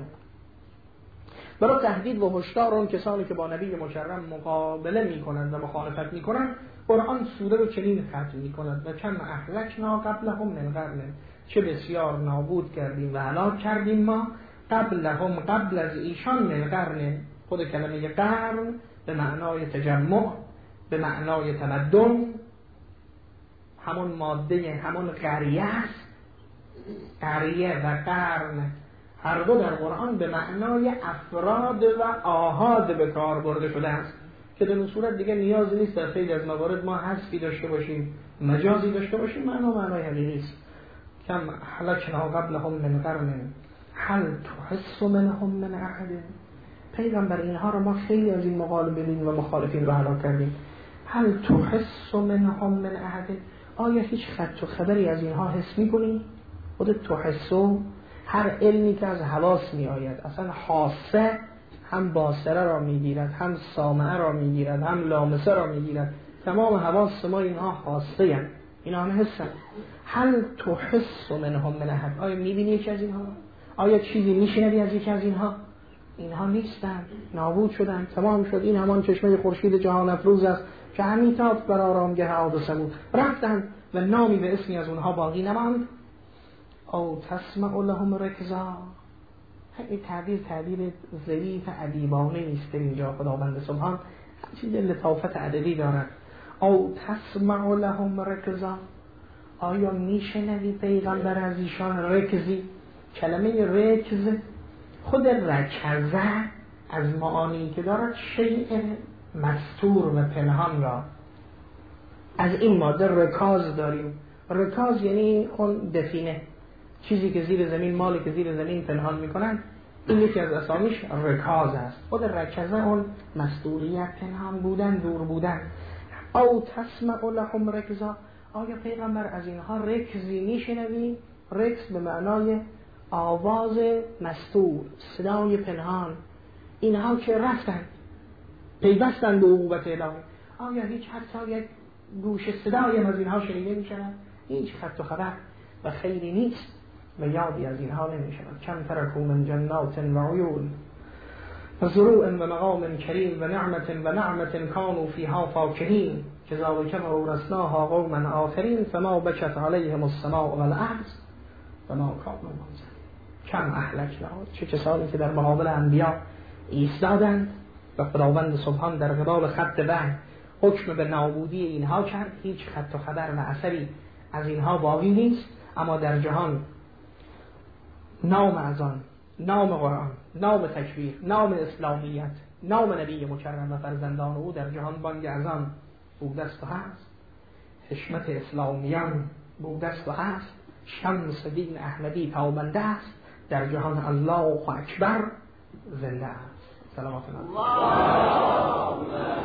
برای تهدید و هشدار اون کسانی که با نبی مکرم مقابله میکنند و مخالفت میکنند، قرآن سوره رو چنین ختم میکند و کم اهلکنا قبلهم من قرن، چه بسیار نابود کردیم و هلاک کردیم ما قبلهم قبل از ایشان من قرن. خود کلمه قرن به معنای تجمع، به معنای تمدن، همون ماده همون قریه است. قریه و قرن هر دو در قرآن به معنای افراد و آحاد به کار برده شده است که در این صورت دیگه نیازی نیست در خیلی از موارد ما حذفی داشته باشیم، مجازی داشته باشیم، معنا معنای حقیقی است. کم هلکنا قبلهم من قرن هل تحس منهم من احد. پیغمبر اینها رو ما خیلی از این مقابلین و مخالفین رو هلاک کردیم. هل تحس منهم من احد، آیا هیچ خط و خبری از اینها حس می‌کنی؟ خودت تحسو، هر علمی که از حواس می آید، اصلا حاسه هم باصره را می گیرد، هم سامعه را می گیرد، هم لامسه را می گیرد. تمام حواس ما اینها حاسه هستند، اینها هم حسن. هل تحس منهم من احد، آیا می بینی یکی از اینها؟ آیا چیزی می شنوی از یکی از اینها؟ اینها نیستند، نابود شدند، تمام شد. این همان چشمه خورشید جهان افروز است که همین تافت بر آرامگه عاد و ثمود رفتند و نامی به اسمی از اونها باقی نماند. او تسمع لهم رکزا. این تعبیر تعبیر ظریف ادیبانه نیست در اینجا. خداوند سبحان چیز لطافت ادبی دارد. او تسمع لهم رکزا، آیا میشنوی پیغمبر از ایشان رکزی؟ کلمه رکز خود رکزه از معانی که دارد شیء مستور و پنهان را، از این ماده رکاز داریم. رکاز یعنی اون دفینه، چیزی که زیر زمین، مالی که زیر زمین پنهان میکنن، این یکی از اسامیش رکاز است. خود رکزه اون مستوریت، پنهان بودن، دور بودن. او تسمع لهم رکزا، آیا پیغمبر از اینها رکزی میشنوی؟ رکز به معنای آواز مستور، صدای پنهان. اینها که رفتن پیوستن به عقوبت الهی، آیا هیچ حتی یک گوش صدایی از اینها شنیده میشن؟ هیچ خط و خبر و خیلی نیست و یادی از اینها نمیشن. کم ترکو من جنات و عیون و زروع و مقام کریم و نعمت و نعمت کانوا فیها فاکهین کذالک وورثناها قوما آخرین فما بکت علیهم السماء والارض و ما کانوا منظرین. کم اهلکنا، چه کسانی که در مقابل انبیا ایستادند و خداوند سبحان در قبال خط وحی حکم به نابودی اینها کرد. هیچ خط و خبر و اثری از اینها باقی نیست، اما در جهان نام از آن، نام قرآن، نام تکبیر، نام اسلامیت، نام نبی مکرم و فرزندان او در جهان بانگ از آن بودست و هست. حشمت اسلامیان بودست و هست. شمس دین احمدی تابنده است در جهان. الله اکبر زنده است. سلامات الله.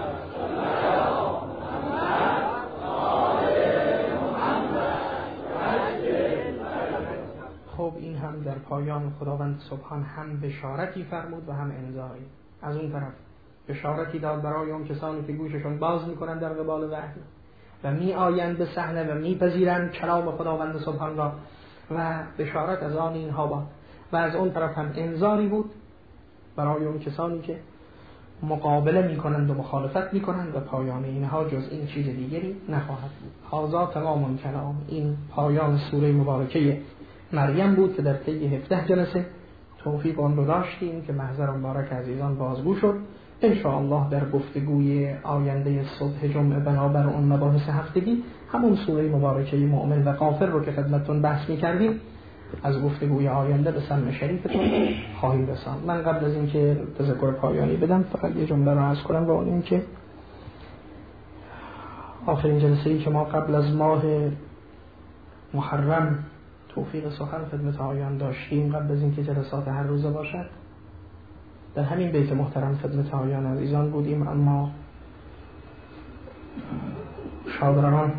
خب این هم در پایان خداوند سبحان هم بشارتی فرمود و هم انذاری. از اون طرف بشارتی داد برای اون کسانی که گوششون باز میکنن در قبال وحی و می آیند به صحنه و میپذیرند کلام خداوند سبحان را، و بشارت از آن اینها با و از اون طرف هم انذاری بود برای اون کسانی که مقابله میکنند و مخالفت میکنند و پایان اینها جز این چیز دیگری نخواهد بود. هذا تمام کلام. این پایان سوره مبارکه مریم بود که در طی هفده جلسه توفیق آن رو داشتیم که محضر مبارک عزیزان بازگو شد. ان شاء الله در گفتگوی آینده صبح جمعه بنابر اون مباحث هفتگی همون سوره مبارکه مؤمن و غافر رو که خدمتتون بحث می‌کردیم از گفتگوی آینده به سمع شریفتون خواهیم رساند. من قبل از اینکه تذکر پایانی بدم فقط یه جمله رو عرض کنم و اون این که آخرین جلسه‌ای که ما قبل از ماه محرم توفیق سخن خدمت آیان داشتیم، قبل از اینکه جلسات هر روزه باشد، در همین بیت محترم خدمت آقایان عزیزان بودیم، اما شادروان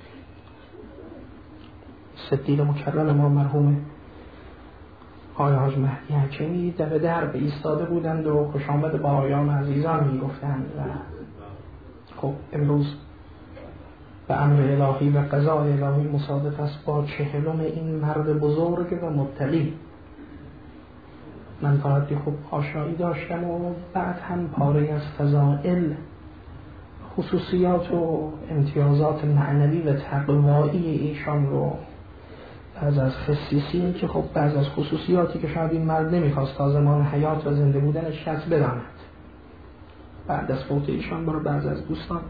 صدیق مکرم ما مرحوم آقای حاج مهدی حکیمی در درب ایستاده بودند و خوش آمد با آقایان عزیزان میگفتند و خب امروز به امر الهی و قضای الهی مصادف است با چهلم این مرد بزرگ و متقی. من فقط خوب آشنایی داشتم و بعد هم پاره از فضائل، خصوصیات و امتیازات معنوی و تقوایی ایشان رو، بعض از خصیصی که خب بعض از خصوصیاتی که شاید این مرد نمیخواست تا زمان حیات و زنده بودنش کس بداند، بعد از فوت ایشان برای بعض از دوستان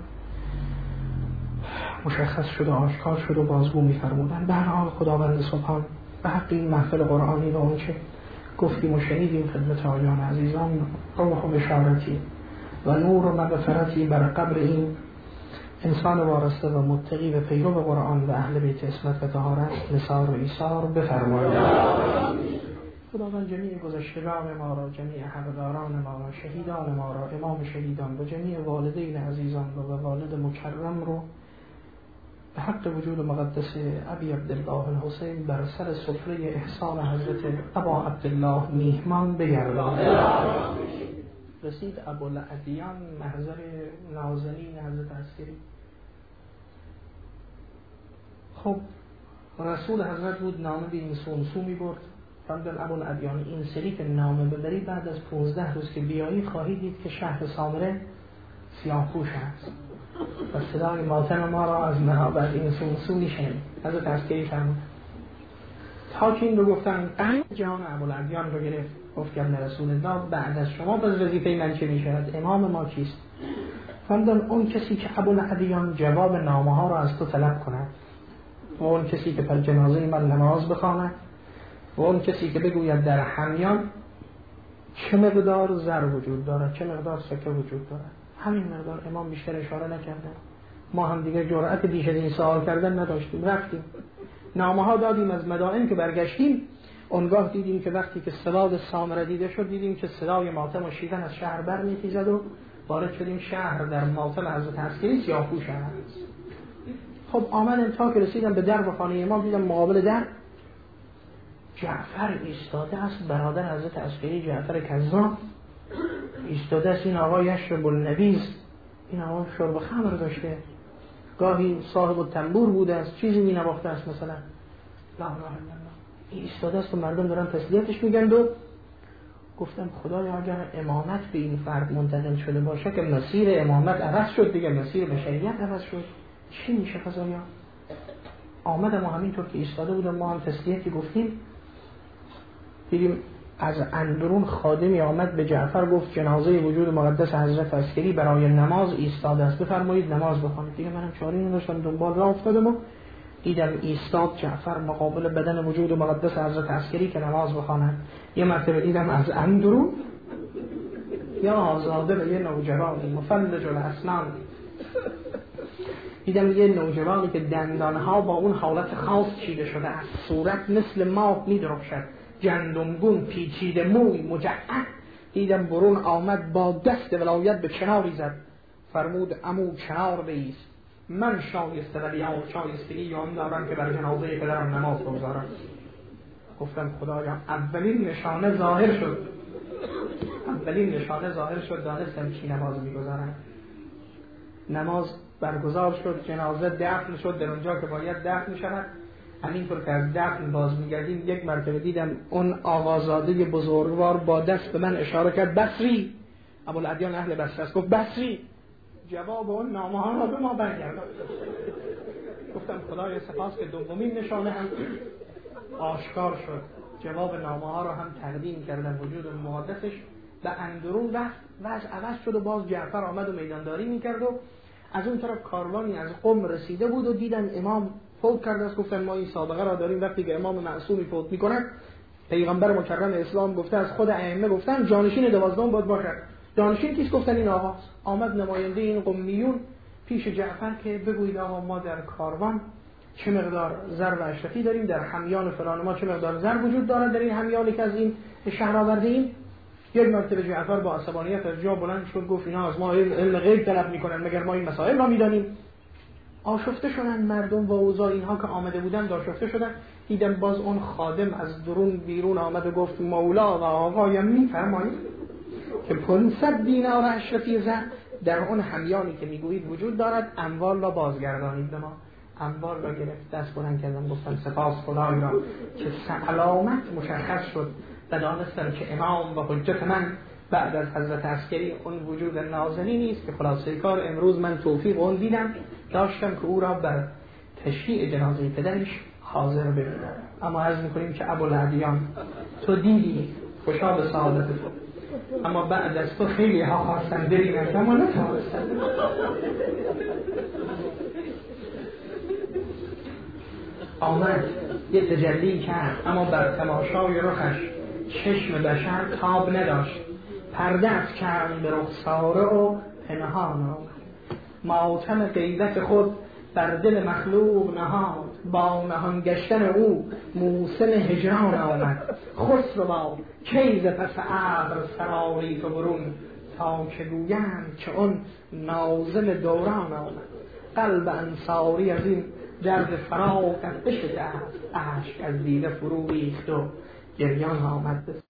مشخص شد و آشکار شد و بازگو می‌فرمودند. به هر حال خداوند سبحان به حق این محفل قرآنی رو آنچه گفتیم و شنیدیم خدمت آقایان عزیزان، روح و بشارتی و نور و مغفرتی بر قبر این انسان وارسته و متقی و پیرو قرآن و اهل بیت عصمت و طهارت نثار و ایثار بفرماید. خداوند جمیع گذشتگان ما را، جمیع حقداران ما را، شهیدان ما را، امام شهیدان و جمیع والدین عزیزان و والد مکرم رو به حق وجود مقدس ابی عبدالله الحسین بر سر سفره احسان حضرت ابا عبدالله میهمان بگردان. رسید ابوالعدیان محضر نازنین حضرت عسکری. خب رسول حضرت بود نامه به این سونسو می برد. فرمودن ابوالعدیان این سری که نامه ببری بعد از پونزده روز که بیایی خواهی دید که شهر سامره سیاه پوش است و صدای ماتم ما را از مهابت این سونسو میشنید. حضرت عسکری فرمود تا که این رو گفتن جهان ابوالعدیان رو گرفت. گفت که رسول الله بعد از شما باز وظیفه من چه میشود؟ امام ما کیست؟ فرمودن اون کسی که ابوالعدیان جواب نامه ها را از تو طلب کند و اون کسی که پر جنازه من نماز بخواند و اون کسی که بگوید در حمیان چه مقدار زر وجود دارد، چه مقدار سکه وجود دارد. همین مقدار. امام بیشتر اشاره نکردن. ما هم دیگه جرأت بیش از این سوال کردن نداشتیم. رفتیم نامه ها دادیم. از مدائن که برگشتیم اونگاه دیدیم که وقتی که سواد سامره دیده شد دیدیم که صدای ماتم و شیون از شهر برمیخیزد و وارد شدیم شهر در ماتم حضرت عسکری سیاه‌پوش است. خب آمدن تا که رسیدم به در و خانه امام دیدم مقابل در جعفر ایستاده است، برادر حضرت عسکری جعفر کذاب ایستاده است. این آقا یشرب النبیذ، این آقا شرب خمر داشته، گاهی صاحب التنبور بوده است، چیزی می نواخته است مثلا. لا اله الا الله. این ایستاده است و مردم دارن تسلیتش میگن و گفتم خدایا اگر امامت به این فرد منتقل شده باشه که مسیر امامت عوض شد دیگه، مسیر بشریت عوض شد، چی میشه قضایا؟ آمدم و همینطور که ایستاده بودم ما هم تسلیتی گفتیم. دیدیم از اندرون خادمی آمد به جعفر گفت جنازه وجود مقدس حضرت عسکری برای نماز ایستاده است، بفرمایید نماز بخوانید. دیگه منم چاری نداشتم، دنبال راه افتادم و دیدم ایستاد جعفر مقابل بدن وجود مقدس حضرت عسکری که نماز بخواند. یه مرتبه دیدم از اندرون یا آزاده به یه نوجوانی مفلج الاسنان، دیدم یه نوجوانی که دندانها با اون حالت خاص چیده شده است، صورت مثل ماه می‌درخشد، گندمگون، پیچیده موی، مجعد. دیدم برون آمد با دست ولایت به کناری زد، فرمود عمو کنار بایست، من شایسته ولی ها شایستگی یان دارم که بر جنازه پدرم نماز بگذارم. گفتم خدایا اولین نشانه ظاهر شد، اولین نشانه ظاهر شد، دانستم چی نماز میگذارم. نماز برگزار شد، جنازه دفن شد در اونجا که باید دفن شود. همینطور که از دفن باز میگردیم یک مرتبه دیدم اون آقازاده بزرگوار با دست به من اشاره کرد بصری. ابوالعدیان اهل بصره است. گفت بصری جواب اون نامه ها را به ما برگردان. گفتم خدای سپاس که دومین نشانه هم آشکار شد، جواب نامه ها را هم تقدیم کردن وجود مقدسش و اندرون رفت و از عوض شد و باز جعفر آمد و میدانداری میکرد و از اون طرف کاروانی از قم رسیده بود و دیدن امام فوت کرده است. گفتن ما این سابقه را داریم وقتی که امام معصومی فوت میکند پیغمبر مکرم اسلام گفته، از خود ائمه گفتن جانشین دوازدهم باید باشد. جانشین کیست؟ گفتن این آقا. آمد نماینده این قمیون پیش جعفر که بگویید آقا ما در کاروان چه مقدار زر و اشرفی داریم، در حمیان فلان ما چه مقدار زر وجود دارد در این حمیانی که از این شهر آورده ایم. یک مرتبه جعفر با عصبانیت از جا بلند شد گفت اینا از ما علم غیب طلب میکنن مگر ما این مسائل را میدانیم؟ آشفته شدن مردم و اوضاع اینها که آمده بودن آشفته شدن. دیدن باز اون خادم از درون بیرون آمد و گفت مولا و آقایم میفرمایید که پانصد دینار اشرفی زر در اون همیانی که میگویید وجود دارد، اموال را بازگردانید به ما. اموال را گرفت دست بلند کردن گفتن سپاس خدای را که علامت مشخص شد و دانستن که امام و حجت من بعد از حضرت عسکری اون وجود نازلی نیست که خلاصه کار امروز من توفیق اون دیدم داشتم که او را بر تشییع جنازه پدرش حاضر ببینم. اما عرض میکنیم که ابوالعدیان تو دیدی خوشا به سعادت تو، اما بعد از تو خیلی ها خواستن ببینن اما نتوانستن. آمد یه تجلی کرد اما بر تماشای رخش چشم بشر تاب نداشت، پرده افکند به رخساره و پنهان آمد. ماتم غیبت خود بر دل مخلوق نهاد، با نهان گشتن او موسم هجران آمد. خسروا کی ز پس ابر سراری تو برون، تا که گویند که اون ناظم دوران آمد. قلب انصاری از این درد فراق بشکست، اشک از دیده فرو ریخت و گریان آمد.